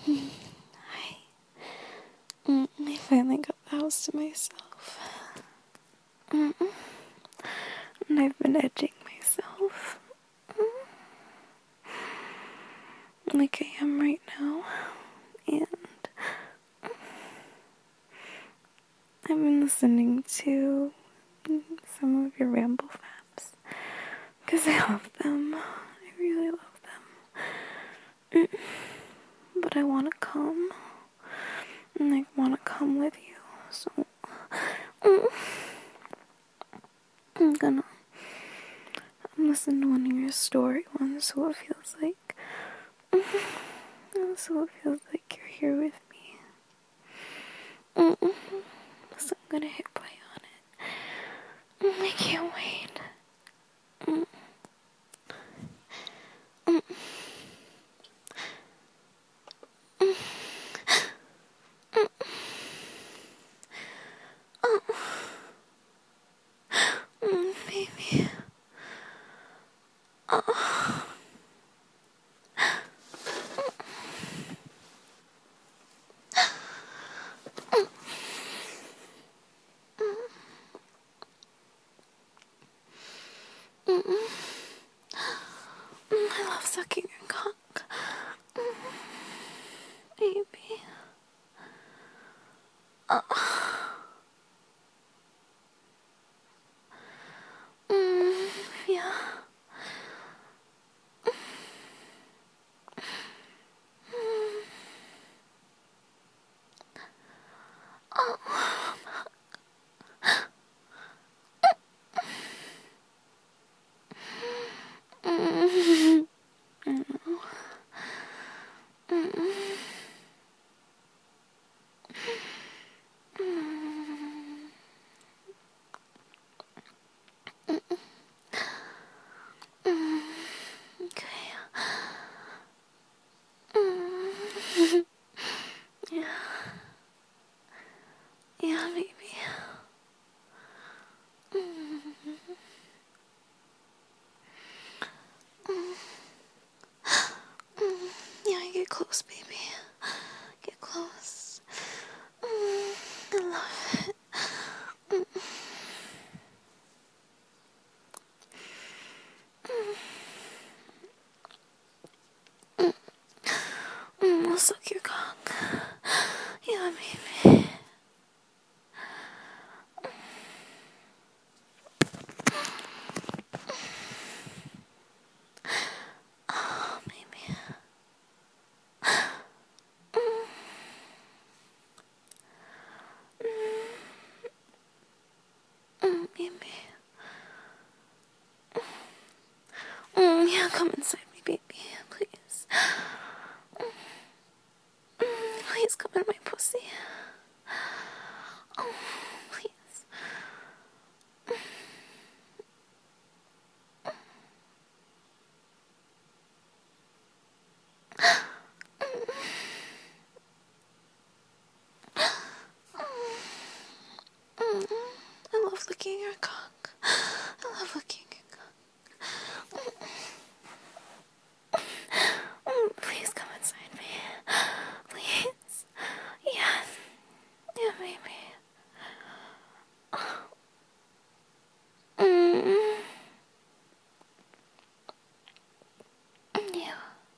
I finally got the house to myself. And I've been edging myself. Like I am right now. And I've been listening to some of your ramble faps. Because I love them. I really love them. But I want to come. And I want to come with you. So I'm listening to one of your story ones, so it feels like you're here with me. So I'm gonna hit play on it. I can't wait. Baby. I love sucking your cock. Baby. Yeah. Okay. Yeah. Yeah, baby. Yeah, get close, baby. Get close. I love it. I'll suck your cock. Yeah, baby. Oh, baby. Baby. Yeah, come inside me, baby. Please. Please come in my pussy. Oh, please. I love licking your cock. I love licking your cock. Please come inside me. Please. Yes. Yeah, baby. Yeah.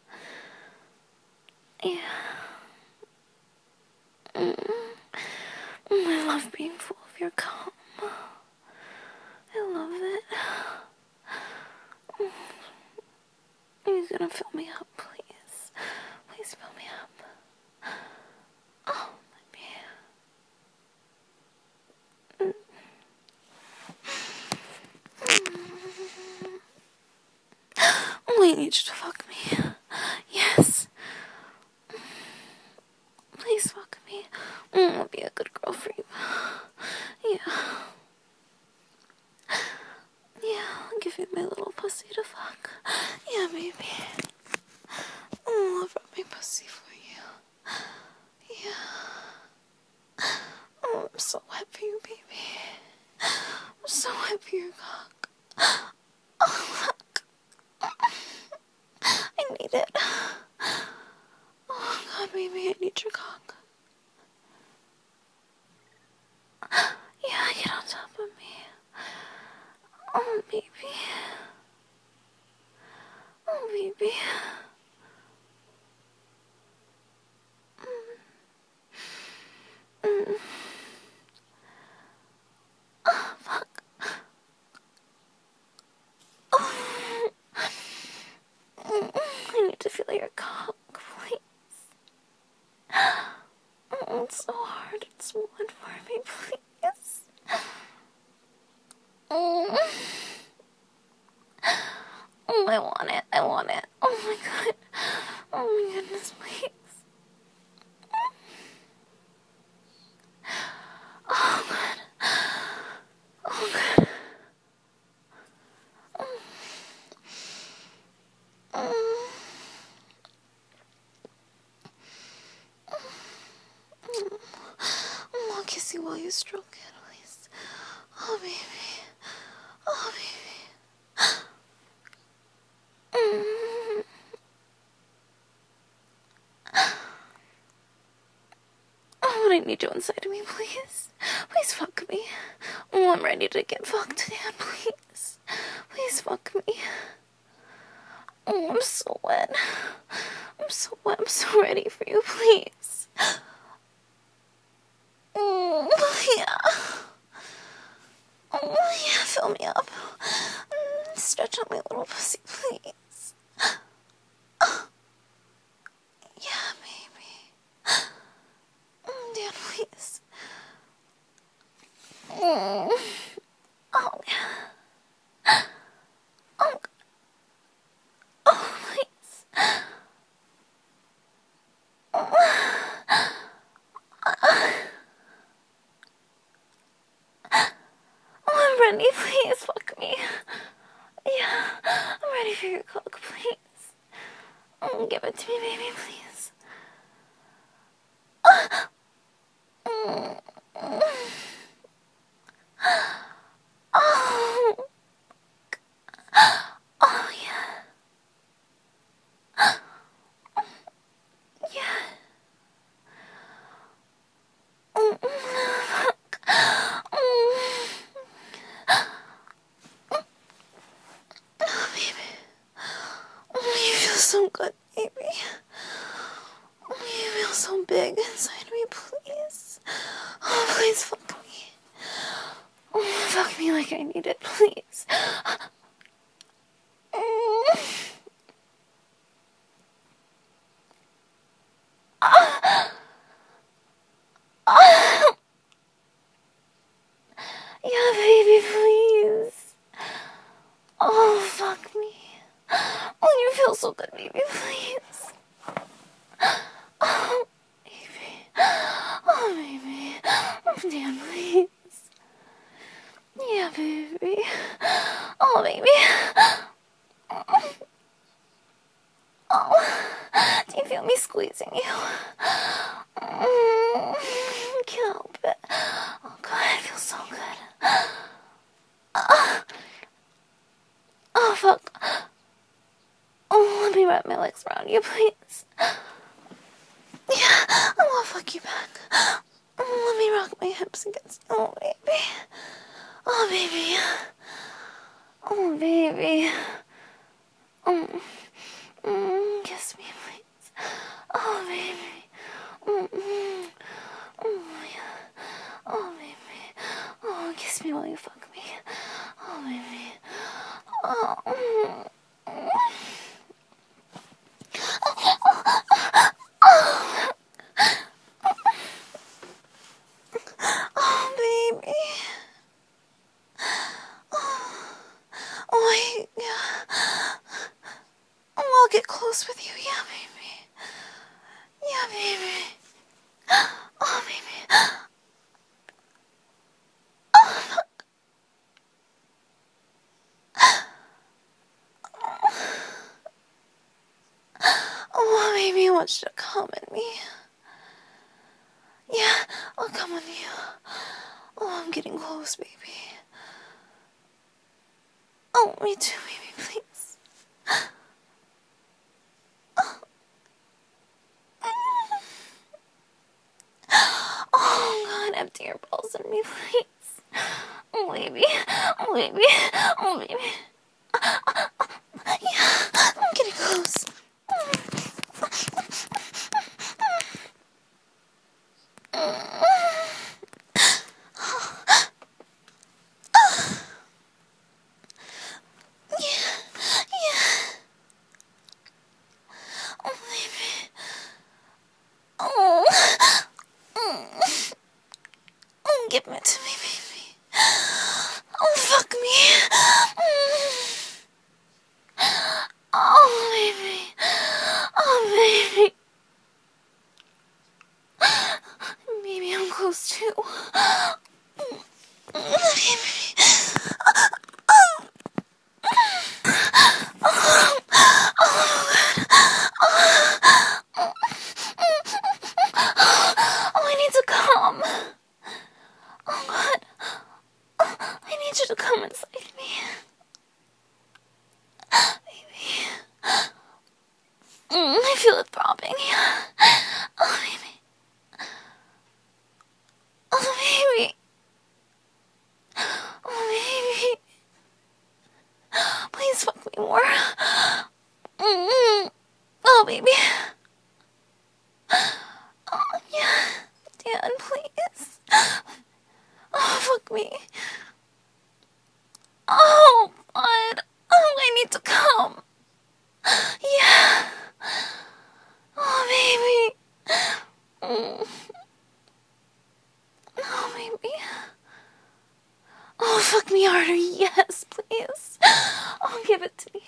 Yeah. I love being full of your cum. I love it. You're gonna fill me up, please. Please fill me up. Oh, my baby. Oh, I need you to fuck me. Yes. Please fuck me. I'll be a good girl for you. Yeah. Yeah, I'll give you my little pussy to fuck. Yeah, baby. I'll rub my pussy for you. Yeah. Oh, I'm so wet for you, baby. I'm so wet for your cock. Oh, fuck. I need it. Oh, God, baby, I need your cock. Yeah, get on top of me. Oh, baby. Oh, baby. Mm. Oh, fuck. Oh. I need to feel your cock, please. It's so hard. It's one for me, please. Oh, I want it. I want it. Oh my god. Oh my goodness, please. Oh god. Oh god. I'll kiss you while you stroke it, please. Oh baby. Oh baby. Oh, I need you inside of me, please. Please fuck me. Oh, I'm ready to get fucked, Dad, please. Please fuck me. Oh, I'm so wet. I'm so wet. I'm so ready for you, please. Oh, yeah. Oh, yeah, fill me up. Stretch out my little pussy, please. Yeah, baby. Dad, please. Oh, yeah. Oh, oh, please. Oh, I'm ready. Please fuck me. Yeah, I'm ready for your cock, please. Oh, give it to me, baby, please. Oh, oh, oh yeah. Yeah. Oh, fuck. Oh, baby. Oh, you feel so good, baby. Oh, you feel so big inside me, please. Oh, please fuck me. Oh, fuck me like I need it, please. Yeah, baby, please. Oh, fuck me. Oh, you feel so good, baby, please. Oh, baby. Oh, baby. Oh, Dan, please. Yeah, baby. Oh, baby. Oh, do you feel me squeezing you? Can't help it. Oh, God, it feels so good. Oh, fuck. Oh, let me wrap my legs around you, please. Yeah, I want to fuck you back. Oh, let me rock my hips against you. Oh, baby. Oh, baby. Oh, baby. Kiss me, please. Oh, baby. Oh, yeah. Oh, baby. Oh, kiss me while you fuck me. Oh, baby. Oh, oh, baby. Oh, yeah. Oh, I'll get close with you. Yeah, baby. Yeah, baby. Oh, baby. Oh, baby, I want you to come at me. Yeah, I'll come with you. Oh, I'm getting close, baby. Oh, me too, baby, please. empty your balls in me, please. Oh, baby. Oh, baby. Oh, baby. Yeah, I'm getting close. Oh, baby. Oh. Give it to me, baby. Oh, fuck me. Oh, baby. Oh, baby. Maybe I'm close too. Baby. Oh, I need to come. Oh, God. I need you to come inside me. Baby. I feel it throbbing. Oh, baby. Oh, baby. Oh, baby. Please fuck me more. Oh, baby. Oh, yeah. Dan, please. Oh, fuck me. Oh, God. Oh, I need to come. Yeah. Oh, baby. Oh, baby. Oh, fuck me harder. Yes, please. Oh, give it to me.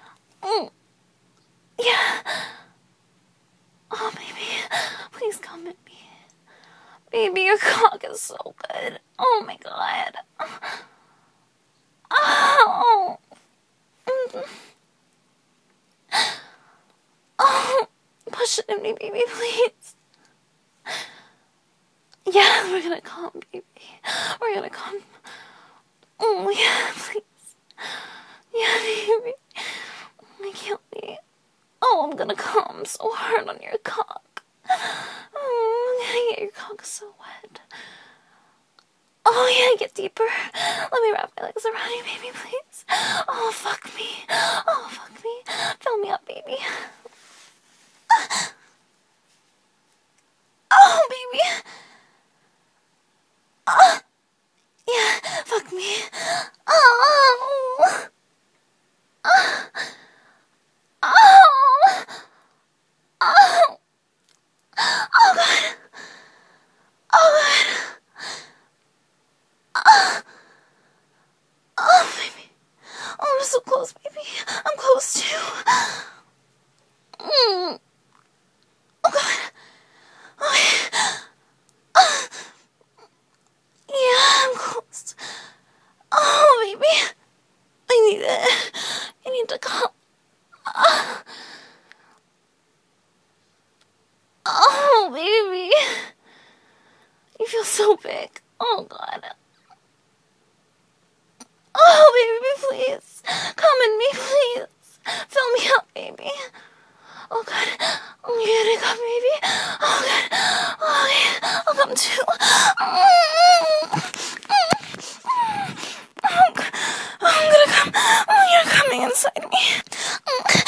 Yeah. Oh, baby. Please come at me. Baby, your cock is so good. Oh, my God. Oh. Oh. Push it in me, baby, please. Yeah, we're gonna come, baby. We're gonna come. Oh, yeah, please. Yeah, baby. I can't wait. Oh, I'm gonna come so hard on your cock. Oh, I'm gonna get your cock so wet. Oh, yeah, get deeper. Let me wrap my legs around you, baby, please. Oh, fuck me. Oh, fuck me. Fill me up, baby. Oh, baby. Yeah, fuck me. Oh. Oh. Oh. Oh. Oh, God. Oh, God. Oh, baby. Oh, I'm so close, baby. I'm close, too. Oh, God. Oh, yeah, I'm close. Oh, baby. I need it. I need to come. Oh, baby. You feel so big. Oh, God. Oh, baby, please. Come in me, please. Fill me up, baby. Oh, God. I'm getting up, baby. Oh, God. Oh, yeah. I'll come too. Oh, God. I'm gonna come. Oh, you're coming inside me.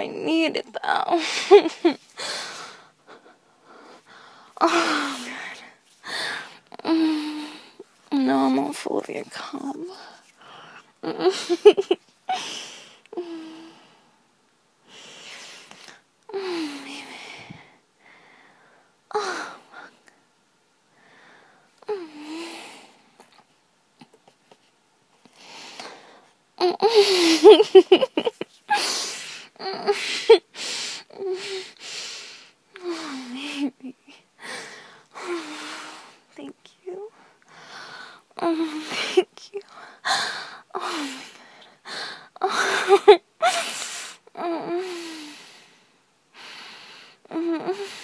I need it though. Oh, God. No, I'm all full of your cum. Thank you. Thank you. Oh my God.